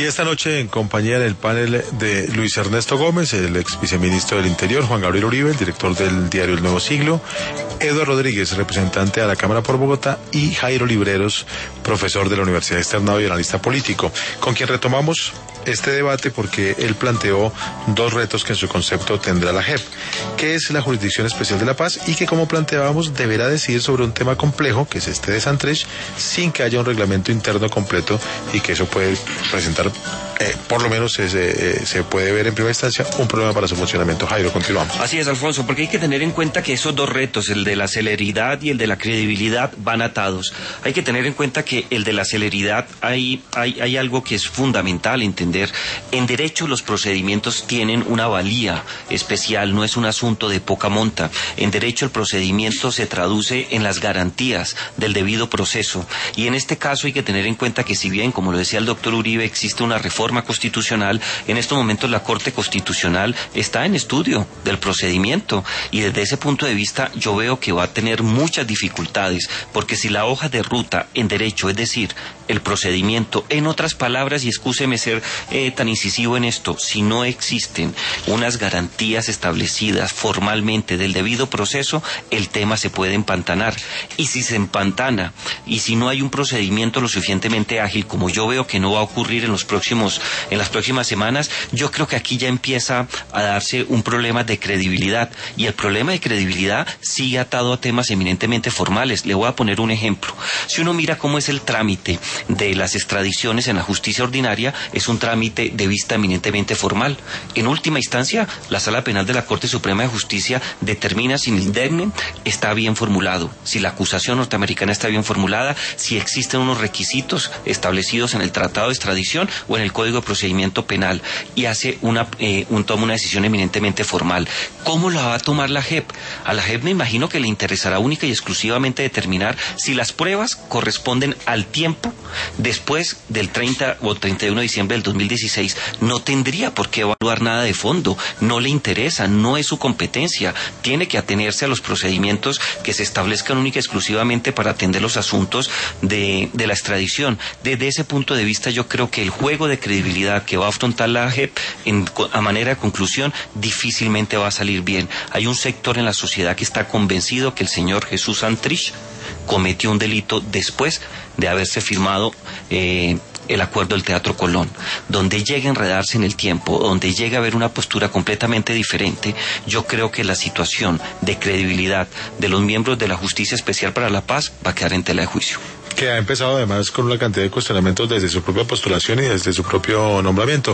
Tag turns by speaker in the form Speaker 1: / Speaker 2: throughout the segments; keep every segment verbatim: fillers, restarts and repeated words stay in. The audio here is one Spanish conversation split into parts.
Speaker 1: esta noche, en compañía del panel de Luis Ernesto Gómez, el ex viceministro del Interior, Juan Gabriel Uribe, el director del diario El Nuevo Siglo, Eduardo Rodríguez, representante de la Cámara por Bogotá, y Jairo Libreros, profesor de la Universidad Externado y analista político, con quien retomamos este debate porque él planteó dos retos que en su concepto tendrá la J E P, que es la Jurisdicción Especial de la Paz y que, como planteábamos, deberá decidir sobre un tema complejo, que es este de Santrich, sin que haya un reglamento interno completo y que eso puede presentar, eh, por lo menos es, eh, se puede ver en primera instancia, un problema para su funcionamiento. Jairo, continuamos.
Speaker 2: Así es, Alfonso, porque hay que tener en cuenta que esos dos retos, el de la celeridad y el de la credibilidad, van atados. Hay que tener en cuenta que el de la celeridad, hay, hay, hay algo que es fundamental entender. En derecho los procedimientos tienen una valía especial, no es un asunto de poca monta. En derecho el procedimiento se traduce en las garantías del debido proceso, y en este caso hay que tener en cuenta que, si bien, como lo decía el doctor Uribe, existe una reforma constitucional, en estos momentos la Corte Constitucional está en estudio del procedimiento, y desde ese punto de vista yo veo que va a tener muchas dificultades, porque si la hoja de ruta en derecho, es decir, el procedimiento, en otras palabras, y excúseme ser eh, tan incisivo en esto, si no existen unas garantías establecidas formalmente del debido proceso, el tema se puede empantanar, y si se empantana, y si no hay un procedimiento lo suficientemente ágil, como yo veo que no va a ocurrir en los próximos, en las próximas semanas, yo creo que aquí ya empieza a darse un problema de credibilidad, y el problema de credibilidad sigue atado a temas eminentemente formales. Le voy a poner un ejemplo. Si uno mira cómo es el trámite de las extradiciones en la justicia ordinaria, es un trámite de vista eminentemente formal. En última instancia, la Sala Penal de la Corte Suprema de Justicia determina si el indemne está bien formulado, si la acusación norteamericana está bien formulada, si existen unos requisitos establecidos en el Tratado de Extradición o en el Código de Procedimiento Penal, y hace una, eh, un, toma una decisión eminentemente formal. ¿Cómo la va a tomar la J E P? A la J E P me imagino que le interesará única y exclusivamente determinar si las pruebas corresponden al tiempo después del treinta o treinta y uno de diciembre del dos mil dieciséis. No tendría por qué evaluar nada de fondo, no le interesa, no es su competencia. Tiene que atenerse a los procedimientos que se establezcan única y exclusivamente para atender los asuntos de, de la extradición. Desde ese punto de vista, yo creo que el juego de credibilidad que va a afrontar la J E P en, a manera de conclusión difícilmente va a salir bien. Hay un sector en la sociedad que está convencido que el señor Jesús Santrich cometió un delito después de haberse firmado eh, el acuerdo del Teatro Colón. Donde llegue a enredarse en el tiempo, donde llegue a haber una postura completamente diferente, yo creo que la situación de credibilidad de los miembros de la Justicia Especial para la Paz va a quedar en tela de juicio.
Speaker 1: Que ha empezado además con una cantidad de cuestionamientos desde su propia postulación y desde su propio nombramiento.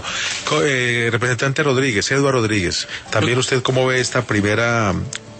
Speaker 1: Eh, representante Rodríguez, Eduardo Rodríguez, también usted cómo ve esta primera...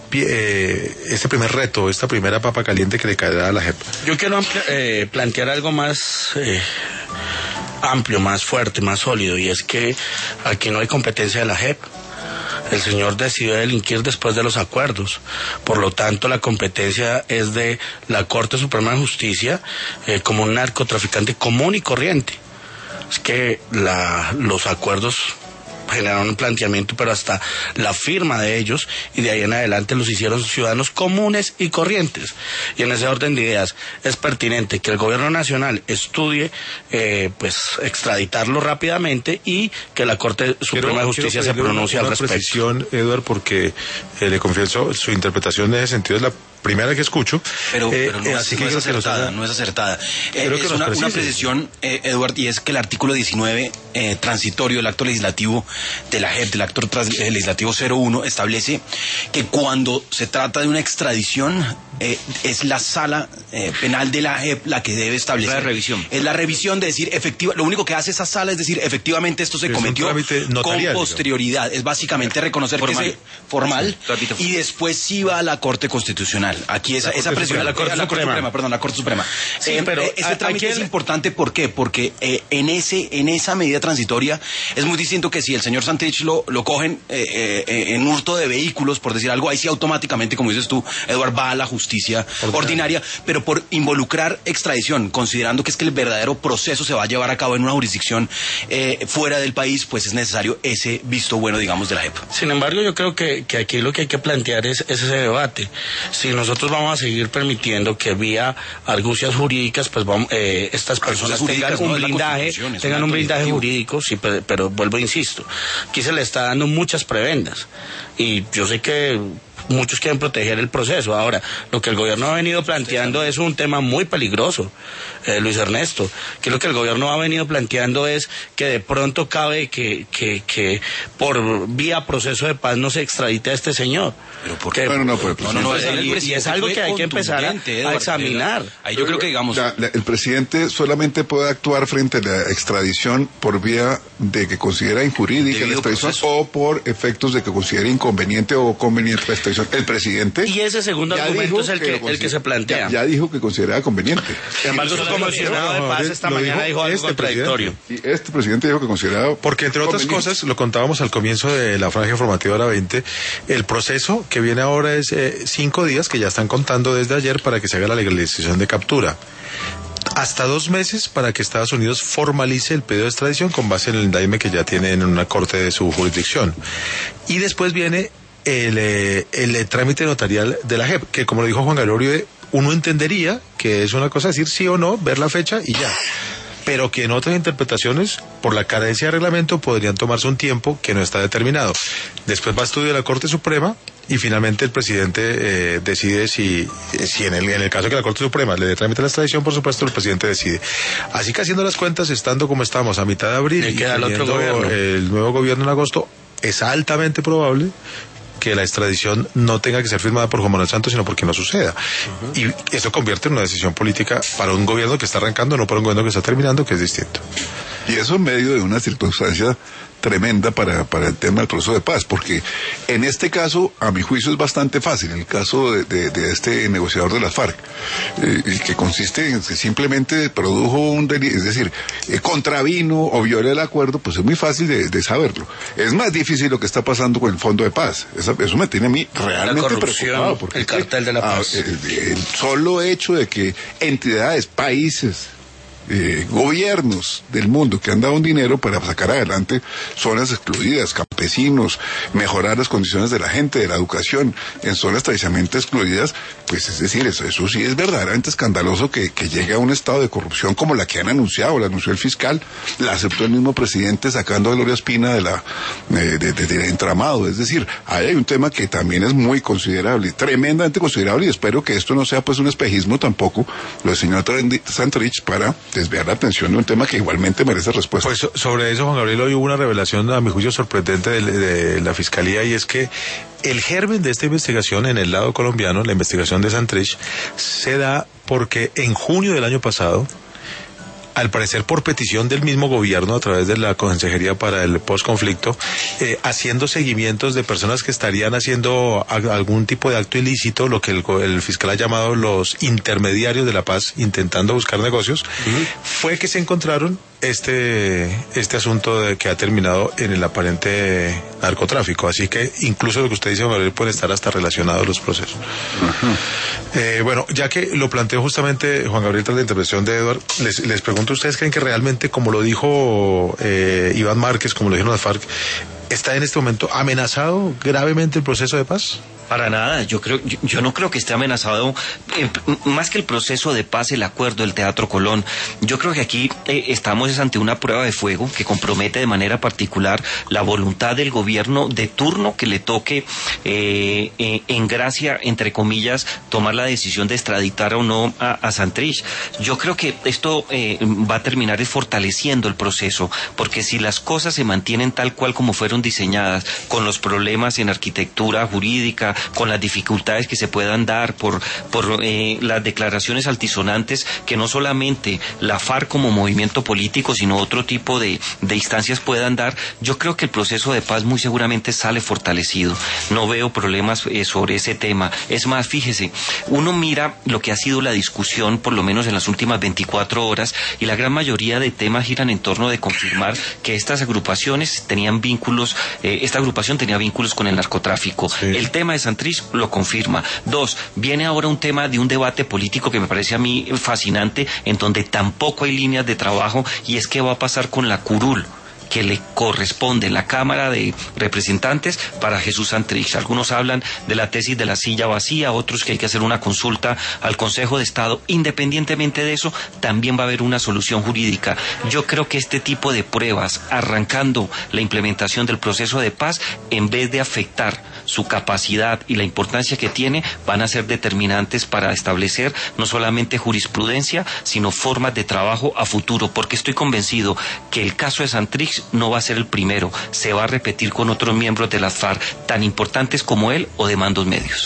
Speaker 1: este primer reto, esta primera papa caliente que le caerá a la J E P.
Speaker 3: Yo quiero eh, plantear algo más eh, amplio, más fuerte, más sólido, y es que aquí no hay competencia de la J E P. El señor decidió delinquir después de los acuerdos, por lo tanto la competencia es de la Corte Suprema de Justicia eh, como un narcotraficante común y corriente. Es que la, los acuerdos generaron un planteamiento, pero hasta la firma de ellos, y de ahí en adelante los hicieron ciudadanos comunes y corrientes. Y en ese orden de ideas es pertinente que el gobierno nacional estudie eh, pues extraditarlo rápidamente, y que la Corte Suprema quiero, de Justicia se pronuncie al respecto.
Speaker 1: Precisión, Eduardo, porque eh, le confieso, su interpretación en ese sentido es la primera que escucho,
Speaker 4: pero,
Speaker 1: eh,
Speaker 4: pero no,
Speaker 1: eh,
Speaker 4: es,
Speaker 1: así
Speaker 4: no
Speaker 1: que
Speaker 4: es acertada, no es acertada. Eh, es una, una precisión, eh, Eduardo, y es que el artículo diecinueve eh, transitorio del acto legislativo de la J E P, del acto tras, eh, legislativo cero uno, establece que cuando se trata de una extradición eh, es la sala eh, penal de la J E P la que debe establecer.
Speaker 2: La revisión.
Speaker 4: Es la revisión de decir, efectiva, lo único que hace esa sala es decir, efectivamente esto se es cometió con posterioridad. Digamos. Es básicamente reconocer formal. que es formal,
Speaker 2: Repito.
Speaker 4: Y después sí va a la Corte Constitucional. Aquí esa, esa presión
Speaker 3: a la Corte,
Speaker 4: la Corte
Speaker 3: Suprema.
Speaker 4: Suprema, perdón, la Corte Suprema.
Speaker 3: Sí,
Speaker 4: eh,
Speaker 3: pero
Speaker 4: eh, ese trámite
Speaker 3: el...
Speaker 4: es importante, ¿por qué? Porque eh, en ese en esa medida transitoria es muy distinto que si el señor Santrich lo, lo cogen eh, eh, en hurto de vehículos, por decir algo, ahí sí automáticamente, como dices tú, Eduardo, va a la justicia ordinaria, ordinaria pero por involucrar extradición, considerando que es que el verdadero proceso se va a llevar a cabo en una jurisdicción eh, fuera del país, pues es necesario ese visto bueno, digamos, de la J E P.
Speaker 3: Sin embargo, yo creo que, que aquí lo que hay que plantear es, es ese debate. Si nosotros vamos a seguir permitiendo que vía argucias jurídicas, pues vamos, eh, estas personas tengan un blindaje, tengan un blindaje jurídico, sí, pero, pero vuelvo, insisto, aquí se le está dando muchas prebendas, y yo sé que muchos quieren proteger el proceso. Ahora, lo que el gobierno ha venido planteando es un tema muy peligroso, eh, Luis Ernesto, que lo que el gobierno ha venido planteando es que de pronto cabe que, que, que por vía proceso de paz no se extradite a este señor.
Speaker 5: Pero por
Speaker 3: que,
Speaker 5: bueno, no, pues,
Speaker 3: no, no, no, y, y es algo que hay que empezar a, a examinar.
Speaker 4: Ahí yo creo que, digamos...
Speaker 5: La, la, el presidente solamente puede actuar frente a la extradición por vía de que considera injurídica la extradición proceso. O por efectos de que considere inconveniente o conveniente la extradición. El presidente...
Speaker 3: Y ese segundo argumento es el que, que el que se plantea.
Speaker 5: Ya, ya dijo que consideraba conveniente.
Speaker 3: Sin embargo, su comisionado de paz esta
Speaker 5: lo
Speaker 3: mañana dijo algo
Speaker 5: este
Speaker 3: contradictorio.
Speaker 5: Y este presidente dijo que consideraba...
Speaker 1: Porque, entre otras cosas, lo contábamos al comienzo de la franja informativa hora veinte, el proceso que viene ahora es eh, cinco días que ya están contando desde ayer para que se haga la legalización de captura. Hasta dos meses para que Estados Unidos formalice el pedido de extradición con base en el indictment que ya tiene en una corte de su jurisdicción. Y después viene el, eh, el, el trámite notarial de la J E P, que como lo dijo Juan Gabriel Uribe, uno entendería que es una cosa decir sí o no, ver la fecha y ya. Pero que en otras interpretaciones, por la carencia de reglamento, podrían tomarse un tiempo que no está determinado. Después va a estudio de la Corte Suprema y finalmente el presidente eh, decide si, si en, el, en el caso que la Corte Suprema le dé trámite a la extradición, por supuesto, el presidente decide. Así que haciendo las cuentas, estando como estamos a mitad de abril y
Speaker 3: queda el otro gobierno,
Speaker 1: el nuevo gobierno en agosto, es altamente probable que la extradición no tenga que ser firmada por Juan Manuel Santos, sino porque no suceda. Uh-huh. Y eso convierte en una decisión política para un gobierno que está arrancando, no para un gobierno que está terminando, que es distinto.
Speaker 5: Y eso en medio de una circunstancia tremenda para, para el tema del proceso de paz, porque en este caso, a mi juicio, es bastante fácil, en el caso de, de, de este negociador de las FARC, eh, que consiste en que simplemente produjo un delito, es decir, eh, contravino o violó el acuerdo, pues es muy fácil de, de saberlo. Es más difícil lo que está pasando con el Fondo de Paz. Eso, eso me tiene a mí realmente
Speaker 3: la corrupción,
Speaker 5: preocupado. Porque
Speaker 3: el cartel de la paz.
Speaker 5: Ah, el, el solo hecho de que entidades, países, Eh, gobiernos del mundo que han dado un dinero para sacar adelante zonas excluidas, campesinos, mejorar las condiciones de la gente, de la educación en zonas tradicionalmente excluidas, pues es decir, eso, eso sí es verdaderamente escandaloso que, que llegue a un estado de corrupción como la que han anunciado, la anunció el fiscal, la aceptó el mismo presidente sacando a Gloria Espina de la de, de, de, de entramado. Es decir, ahí hay un tema que también es muy considerable, tremendamente considerable, y espero que esto no sea pues un espejismo tampoco, lo del señor Santrich, para desviar la atención de un tema que igualmente merece respuesta.
Speaker 1: Pues sobre eso, Juan Gabriel, hoy hubo una revelación, a mi juicio, sorprendente de, de la Fiscalía, y es que el germen de esta investigación en el lado colombiano, la investigación de Santrich, se da porque en junio del año pasado, al parecer por petición del mismo gobierno a través de la Consejería para el Postconflicto, eh, haciendo seguimientos de personas que estarían haciendo a, algún tipo de acto ilícito, lo que el, el fiscal ha llamado los intermediarios de la paz, intentando buscar negocios, uh-huh. Fue que se encontraron este este asunto de que ha terminado en el aparente narcotráfico. Así que incluso lo que usted dice, Gabriel, puede estar hasta relacionado a los procesos. Uh-huh. Eh, bueno, ya que lo planteó justamente Juan Gabriel tras la intervención de Edward, les, les pregunto, ¿ustedes creen que realmente, como lo dijo eh, Iván Márquez, como lo dijeron las FARC, está en este momento amenazado gravemente el proceso de paz?
Speaker 2: Para nada, yo creo, yo, yo no creo que esté amenazado, eh, más que el proceso de paz, el acuerdo del Teatro Colón. Yo creo que aquí eh, estamos ante una prueba de fuego que compromete de manera particular la voluntad del gobierno de turno que le toque, eh, eh, en gracia, entre comillas, tomar la decisión de extraditar o no a, a Santrich. Yo creo que esto eh, va a terminar fortaleciendo el proceso, porque si las cosas se mantienen tal cual como fueron diseñadas, con los problemas en arquitectura jurídica, con las dificultades que se puedan dar por, por eh, las declaraciones altisonantes que no solamente la FARC como movimiento político, sino otro tipo de, de instancias puedan dar, yo creo que el proceso de paz muy seguramente sale fortalecido. No veo problemas eh, sobre ese tema. Es más, fíjese, uno mira lo que ha sido la discusión, por lo menos en las últimas veinticuatro horas, y la gran mayoría de temas giran en torno de confirmar que estas agrupaciones tenían vínculos, eh, esta agrupación tenía vínculos con el narcotráfico. Sí. El tema de Santrich lo confirma. Dos, viene ahora un tema de un debate político que me parece a mí fascinante, en donde tampoco hay líneas de trabajo, y es qué va a pasar con la curul, que le corresponde en la Cámara de Representantes para Jesús Santrich. Algunos hablan de la tesis de la silla vacía, otros que hay que hacer una consulta al Consejo de Estado. Independientemente de eso, también va a haber una solución jurídica. Yo creo que este tipo de pruebas, arrancando la implementación del proceso de paz, en vez de afectar su capacidad y la importancia que tiene, van a ser determinantes para establecer no solamente jurisprudencia, sino formas de trabajo a futuro, porque estoy convencido que el caso de Santrich no va a ser el primero, se va a repetir con otros miembros de las FARC, tan importantes como él o de mandos medios.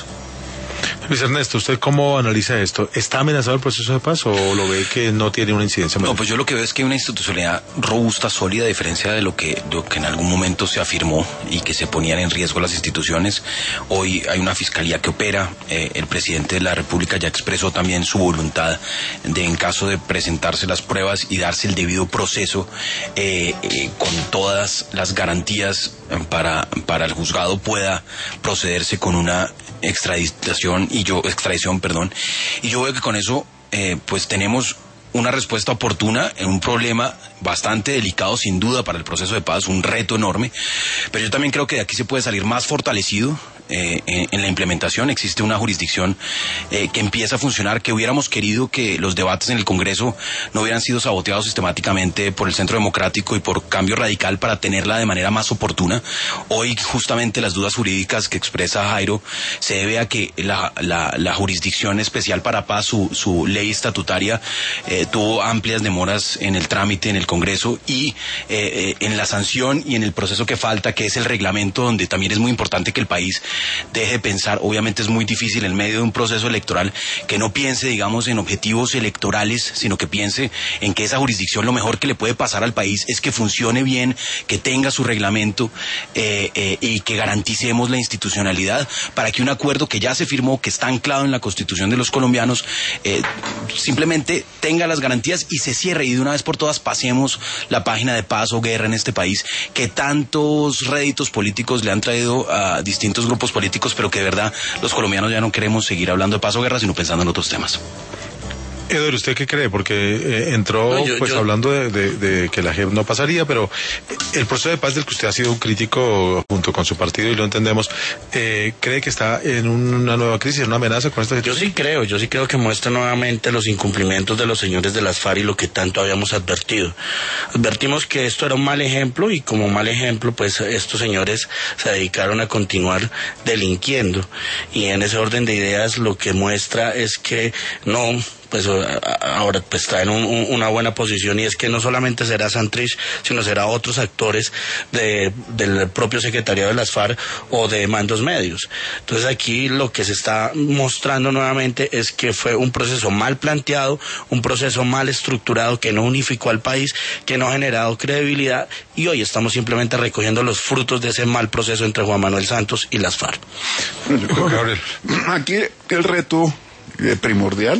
Speaker 1: Luis Ernesto, ¿usted cómo analiza esto? ¿Está amenazado el proceso de paz o lo ve que no tiene una incidencia mayor?
Speaker 4: No, pues yo lo que veo es que hay una institucionalidad robusta, sólida, a diferencia de lo que, de lo que en algún momento se afirmó y que se ponían en riesgo las instituciones. Hoy hay una fiscalía que opera, eh, el presidente de la República ya expresó también su voluntad de, en caso de presentarse las pruebas y darse el debido proceso, eh, eh, con todas las garantías para, para el juzgado pueda procederse con una extradición y yo extradición, perdón, y yo veo que con eso eh, pues tenemos una respuesta oportuna en un problema bastante delicado sin duda para el proceso de paz, un reto enorme, pero yo también creo que de aquí se puede salir más fortalecido. Eh, en, en la implementación existe una jurisdicción eh, que empieza a funcionar, que hubiéramos querido que los debates en el Congreso no hubieran sido saboteados sistemáticamente por el Centro Democrático y por Cambio Radical para tenerla de manera más oportuna. Hoy justamente las dudas jurídicas que expresa Jairo se debe a que la, la, la Jurisdicción Especial para Paz, su, su ley estatutaria, eh, tuvo amplias demoras en el trámite en el Congreso y eh, eh, en la sanción y en el proceso que falta, que es el reglamento, donde también es muy importante que el país deje de pensar. Obviamente es muy difícil en medio de un proceso electoral que no piense, digamos, en objetivos electorales, sino que piense en que esa jurisdicción, lo mejor que le puede pasar al país es que funcione bien, que tenga su reglamento eh, eh, y que garanticemos la institucionalidad para que un acuerdo que ya se firmó, que está anclado en la Constitución de los colombianos, eh, simplemente tenga las garantías y se cierre, y de una vez por todas pasemos la página de paz o guerra en este país que tantos réditos políticos le han traído a distintos grupos políticos, pero que de verdad los colombianos ya no queremos seguir hablando de paz o guerra, sino pensando en otros temas.
Speaker 1: Eduardo, ¿usted qué cree? Porque eh, entró no, yo, pues yo... hablando de, de, de que la J E P no pasaría, pero el proceso de paz del que usted ha sido un crítico junto con su partido, y lo entendemos, eh, ¿cree que está en una nueva crisis, en una amenaza con esta situación?
Speaker 3: Yo sí creo, yo sí creo que muestra nuevamente los incumplimientos de los señores de las FARC y lo que tanto habíamos advertido. Advertimos que esto era un mal ejemplo y como mal ejemplo, pues estos señores se dedicaron a continuar delinquiendo, y en ese orden de ideas lo que muestra es que no... pues ahora pues está en un, un, una buena posición, y es que no solamente será Santrich, sino será otros actores de, del propio secretariado de las FARC o de mandos medios. Entonces aquí lo que se está mostrando nuevamente es que fue un proceso mal planteado, un proceso mal estructurado que no unificó al país, que no ha generado credibilidad, y hoy estamos simplemente recogiendo los frutos de ese mal proceso entre Juan Manuel Santos y las FARC.
Speaker 5: Bueno, yo creo que, Gabriel, aquí el reto eh, primordial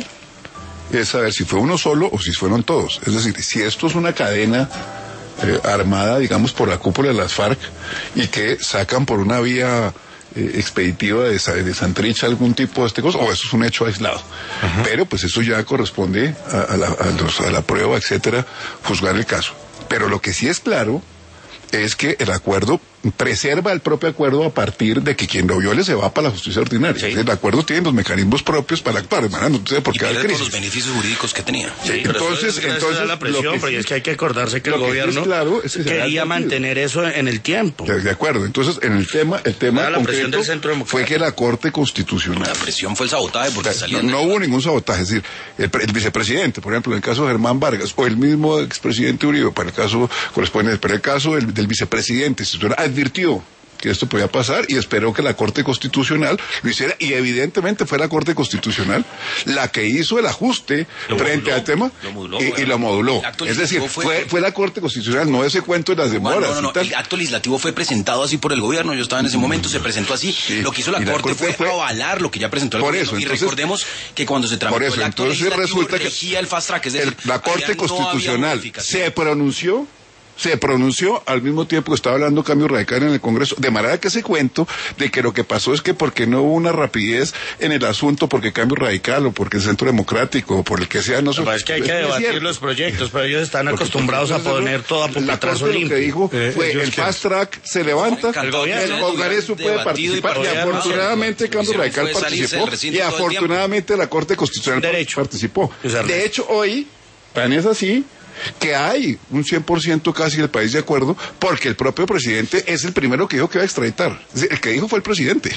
Speaker 5: es saber si fue uno solo o si fueron todos. Es decir, si esto es una cadena eh, armada, digamos, por la cúpula de las FARC, y que sacan por una vía eh, expeditiva de, de Santrich algún tipo de este cosa, o eso es un hecho aislado. Uh-huh. Pero pues eso ya corresponde a, a, la, a, los, a la prueba, etcétera, juzgar el caso. Pero lo que sí es claro es que el acuerdo preserva el propio acuerdo a partir de que quien lo viole se va para la justicia ordinaria. Sí. El acuerdo tiene los mecanismos propios para actuar, hermano, no sé por qué hay crisis.
Speaker 4: Todos los beneficios jurídicos que tenía.
Speaker 5: Sí, sí, entonces,
Speaker 3: es,
Speaker 5: entonces
Speaker 3: la presión,
Speaker 5: lo que
Speaker 3: pero
Speaker 5: sí,
Speaker 3: es que hay que acordarse que el gobierno
Speaker 5: es claro, es que
Speaker 3: quería mantener eso en el tiempo.
Speaker 5: De, de acuerdo, entonces en el tema, el tema
Speaker 3: la
Speaker 5: concreto
Speaker 3: del centro
Speaker 5: fue que la Corte Constitucional.
Speaker 4: La presión fue el sabotaje porque
Speaker 5: o sea,
Speaker 4: salían
Speaker 5: no, no hubo ningún sabotaje, es decir, el, el vicepresidente, por ejemplo, en el caso de Germán Vargas, o el mismo expresidente Uribe, para el caso corresponde, pero el caso del, del vicepresidente, advirtió que esto podía pasar y esperó que la Corte Constitucional lo hiciera, y evidentemente fue la Corte Constitucional la que hizo el ajuste lo frente moduló, al tema lo moduló, y, bueno. y lo moduló. Es decir, fue, fue, fue la Corte Constitucional, no ese cuento de las demoras.
Speaker 4: Bueno, no, no, no. El acto legislativo fue presentado así por el gobierno, yo estaba en ese momento, se presentó así. Sí. Lo que hizo la, la Corte, Corte fue, fue avalar lo que ya presentó el
Speaker 5: por
Speaker 4: gobierno.
Speaker 5: Eso,
Speaker 4: y
Speaker 5: entonces,
Speaker 4: recordemos que cuando se tramitó
Speaker 5: eso,
Speaker 4: el acto legislativo regía el fast track, es decir,
Speaker 5: el, la Corte Constitucional no se pronunció se pronunció al mismo tiempo que estaba hablando Cambio Radical en el Congreso, de manera que ese cuento de que lo que pasó es que porque no hubo una rapidez en el asunto, porque Cambio Radical o porque el Centro Democrático o por el que sea, no sé.
Speaker 3: Es que hay que debatir cierto. los proyectos, pero ellos están porque acostumbrados a poner todo a pupitrazo limpio.
Speaker 5: Lo que dijo eh, fue el fast track se levanta, el, el Congreso puede participar y, y afortunadamente Cambio Radical participó y afortunadamente la Corte Constitucional Derecho. participó. De hecho, hoy, tan es así que hay un cien por ciento casi del país de acuerdo, porque el propio presidente es el primero que dijo que iba a extraditar. El que dijo fue el presidente.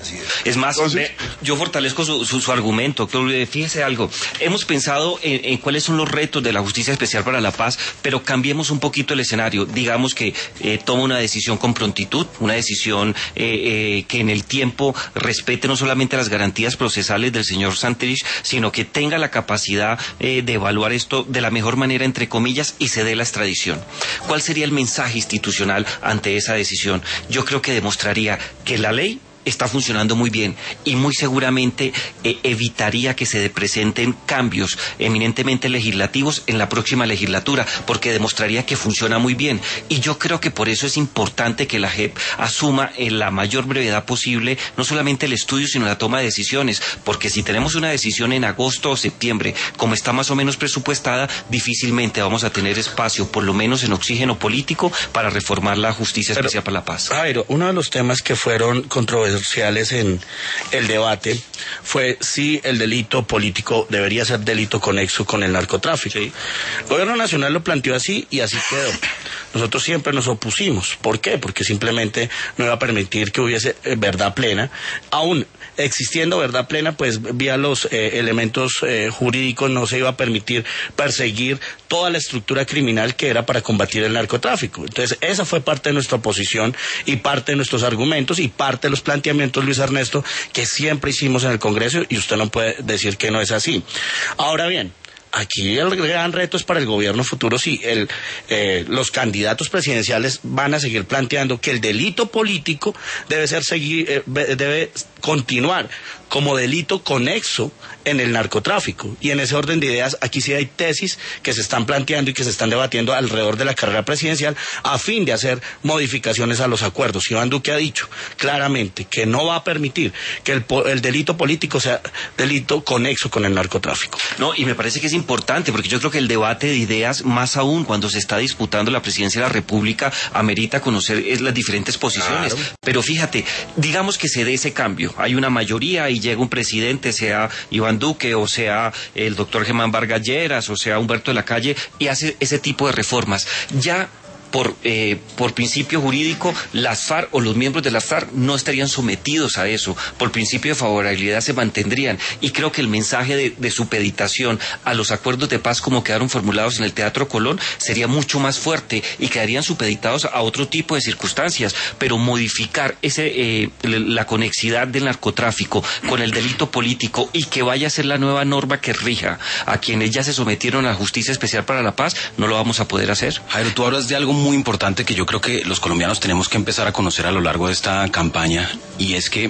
Speaker 2: Es más, Entonces, yo fortalezco su, su, su argumento. Fíjese algo, hemos pensado en, en cuáles son los retos de la Justicia Especial para la Paz, pero cambiemos un poquito el escenario. Digamos que eh, toma una decisión con prontitud, una decisión eh, eh, que en el tiempo respete no solamente las garantías procesales del señor Santrich, sino que tenga la capacidad eh, de evaluar esto de la mejor manera, entre comillas, y se dé la extradición. ¿Cuál sería el mensaje institucional ante esa decisión? Yo creo que demostraría que la ley está funcionando muy bien y muy seguramente eh, evitaría que se presenten cambios eminentemente legislativos en la próxima legislatura, porque demostraría que funciona muy bien. Y yo creo que por eso es importante que la J E P asuma en la mayor brevedad posible no solamente el estudio, sino la toma de decisiones, porque si tenemos una decisión en agosto o septiembre, como está más o menos presupuestada, difícilmente vamos a tener espacio, por lo menos en oxígeno político, para reformar la Justicia Pero, Especial para la Paz.
Speaker 3: Jairo, uno de los temas que fueron controversiales en el debate fue si el delito político debería ser delito conexo con el narcotráfico. Sí. El gobierno nacional lo planteó así y así quedó. Nosotros siempre nos opusimos. ¿Por qué? Porque simplemente no iba a permitir que hubiese eh, verdad plena. Aún existiendo verdad plena, pues vía los eh, elementos eh, jurídicos no se iba a permitir perseguir toda la estructura criminal que era para combatir el narcotráfico. Entonces esa fue parte de nuestra oposición y parte de nuestros argumentos y parte de los planteamientos, Luis Ernesto, que siempre hicimos en el Congreso, y usted no puede decir que no es así. Ahora bien, aquí el gran reto es para el gobierno futuro si el, eh, los candidatos presidenciales van a seguir planteando que el delito político debe ser seguir, eh, debe continuar como delito conexo en el narcotráfico. Y en ese orden de ideas, aquí sí hay tesis que se están planteando y que se están debatiendo alrededor de la carrera presidencial a fin de hacer modificaciones a los acuerdos. Iván Duque ha dicho claramente que no va a permitir que el, el delito político sea delito conexo con el narcotráfico.
Speaker 2: No, y me parece que es importante, porque yo creo que el debate de ideas, más aún cuando se está disputando la presidencia de la República, amerita conocer las diferentes posiciones. Claro. Pero fíjate, digamos que se dé ese cambio, hay una mayoría y llega un presidente, sea Iván Duque o sea el doctor Germán Vargas Lleras o sea Humberto de la Calle, y hace ese tipo de reformas. Ya Por, eh, por principio jurídico, las FARC o los miembros de las FARC no estarían sometidos a eso. Por principio de favorabilidad se mantendrían. Y creo que el mensaje de, de supeditación a los acuerdos de paz como quedaron formulados en el Teatro Colón sería mucho más fuerte y quedarían supeditados a otro tipo de circunstancias. Pero modificar ese eh, la conexidad del narcotráfico con el delito político y que vaya a ser la nueva norma que rija a quienes ya se sometieron a la Justicia Especial para la Paz, no lo vamos a poder hacer.
Speaker 4: Jairo, tú hablas de algo muy importante que yo creo que los colombianos tenemos que empezar a conocer a lo largo de esta campaña, y es que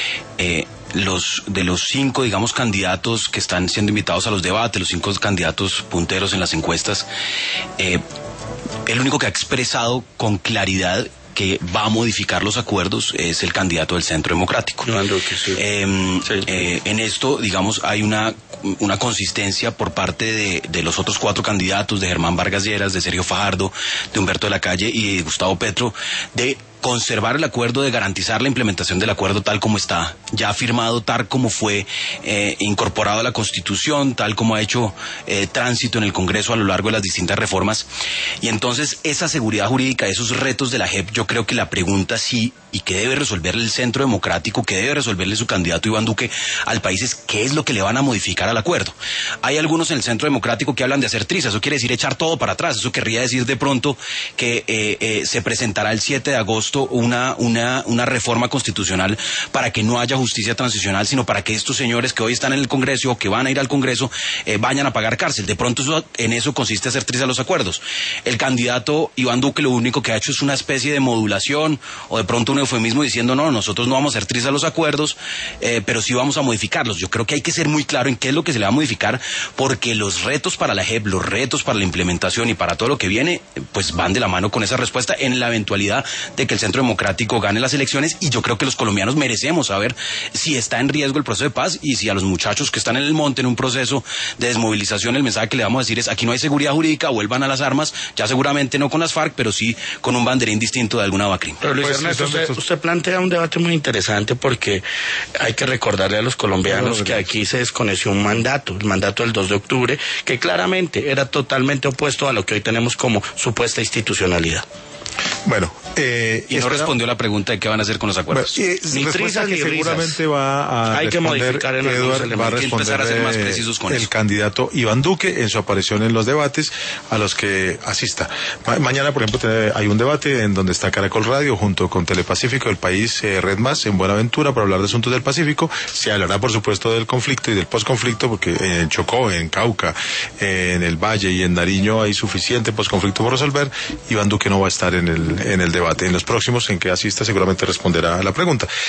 Speaker 4: eh, los de los cinco, digamos, candidatos que están siendo invitados a los debates, los cinco candidatos punteros en las encuestas, eh, el único que ha expresado con claridad que va a modificar los acuerdos es el candidato del Centro Democrático. No, no, que sí. eh, sí, sí. Eh, en esto, digamos, hay una una consistencia por parte de, de los otros cuatro candidatos, de Germán Vargas Lleras, de Sergio Fajardo, de Humberto de la Calle y de Gustavo Petro, de conservar el acuerdo, de garantizar la implementación del acuerdo tal como está, ya firmado, tal como fue eh, incorporado a la Constitución, tal como ha hecho eh, tránsito en el Congreso a lo largo de las distintas reformas. Y entonces esa seguridad jurídica, esos retos de la J E P, yo creo que la pregunta sí, y que debe resolverle el Centro Democrático, que debe resolverle su candidato Iván Duque al país, es qué es lo que le van a modificar al acuerdo. Hay algunos en el Centro Democrático que hablan de hacer trizas, eso quiere decir echar todo para atrás, eso querría decir de pronto que eh, eh, se presentará el siete de agosto propuesto una, una, una reforma constitucional para que no haya justicia transicional, sino para que estos señores que hoy están en el Congreso o que van a ir al Congreso eh, vayan a pagar cárcel. De pronto eso, en eso consiste hacer trizas los acuerdos. El candidato Iván Duque lo único que ha hecho es una especie de modulación o de pronto un eufemismo diciendo no, nosotros no vamos a hacer trizas los acuerdos, eh, pero sí vamos a modificarlos. Yo creo que hay que ser muy claro en qué es lo que se le va a modificar, porque los retos para la J E P, los retos para la implementación y para todo lo que viene, pues van de la mano con esa respuesta en la eventualidad de que el Centro Democrático gane las elecciones, y yo creo que los colombianos merecemos saber si está en riesgo el proceso de paz y si a los muchachos que están en el monte en un proceso de desmovilización el mensaje que le vamos a decir es aquí no hay seguridad jurídica, vuelvan a las armas, ya seguramente no con las FARC, pero sí con un banderín distinto de alguna Bacrim.
Speaker 3: Pero Luis
Speaker 1: Pues,
Speaker 3: Ernesto,
Speaker 1: usted-
Speaker 3: usted, usted plantea un debate muy interesante porque hay que recordarle a los colombianos que aquí se desconoció un mandato, el mandato del dos de octubre, que claramente era totalmente opuesto a lo que hoy tenemos como supuesta institucionalidad.
Speaker 1: Bueno, eh,
Speaker 4: Y no
Speaker 1: espera-
Speaker 4: respondió la pregunta de qué van a hacer con los
Speaker 1: Bueno,
Speaker 4: acuerdos.
Speaker 1: y
Speaker 3: Ni
Speaker 1: respuesta
Speaker 3: trizas
Speaker 1: que
Speaker 3: ni risas.
Speaker 1: seguramente va a
Speaker 3: Hay que
Speaker 1: responder,
Speaker 3: modificar en algunos
Speaker 1: Edward, va a
Speaker 3: elementos.
Speaker 4: Hay que empezar a ser
Speaker 1: responder
Speaker 4: más
Speaker 1: eh,
Speaker 4: precisos con
Speaker 1: el
Speaker 4: eso.
Speaker 1: candidato Iván Duque en su aparición en los debates a los que asista. Ma- mañana, por ejemplo, te- hay un debate en donde está Caracol Radio junto con Telepacífico, El País, eh, Red Más, en Buenaventura, para hablar de asuntos del Pacífico. Se hablará, por supuesto, del conflicto y del posconflicto, porque en Chocó, en Cauca, eh, en el Valle y en Nariño hay suficiente posconflicto por resolver. Iván Duque no va a estar en el, en el debate. En los próximos en que asista seguramente responderá a la pregunta.